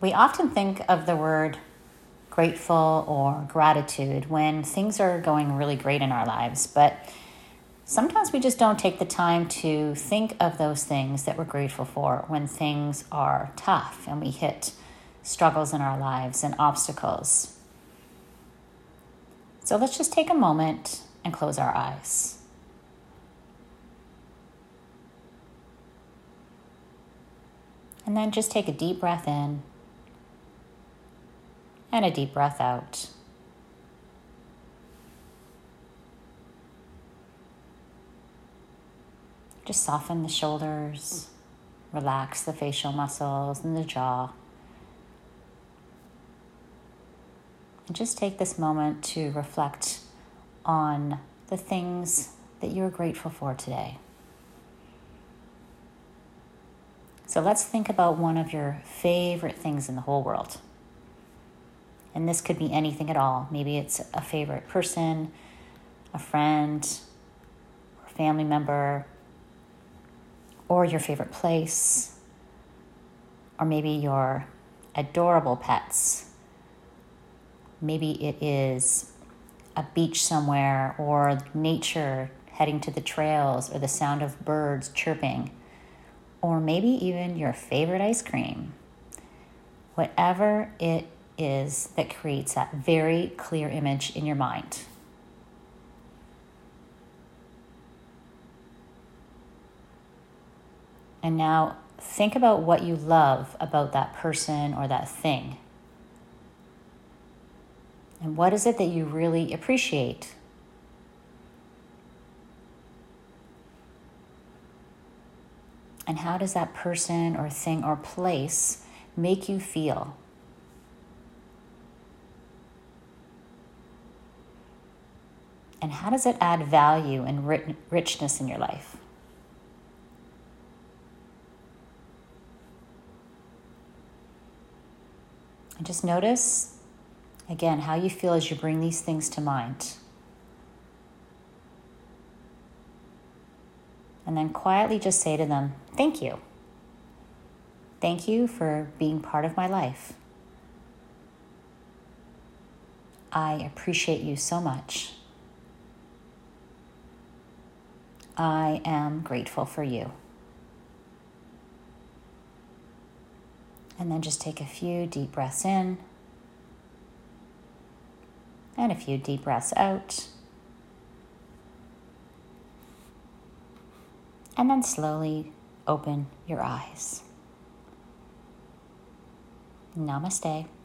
We often think of the word grateful or gratitude when things are going really great in our lives, but sometimes we just don't take the time to think of those things that we're grateful for when things are tough and we hit struggles in our lives and obstacles. So let's just take a moment and close our eyes. And then just take a deep breath in and a deep breath out. Just soften the shoulders, relax the facial muscles and the jaw. And just take this moment to reflect on the things that you're grateful for today. So let's think about one of your favorite things in the whole world. And this could be anything at all. Maybe it's a favorite person, a friend, or family member, or your favorite place, or maybe your adorable pets. Maybe it is a beach somewhere, or nature heading to the trails, or the sound of birds chirping, or maybe even your favorite ice cream. Whatever it is that creates that very clear image in your mind. And now think about what you love about that person or that thing. And what is it that you really appreciate? And how does that person or thing or place make you feel? And how does it add value and richness in your life? And just notice, again, how you feel as you bring these things to mind. And then quietly just say to them, thank you. Thank you for being part of my life. I appreciate you so much. I am grateful for you. And then just take a few deep breaths in and a few deep breaths out. And then slowly open your eyes. Namaste.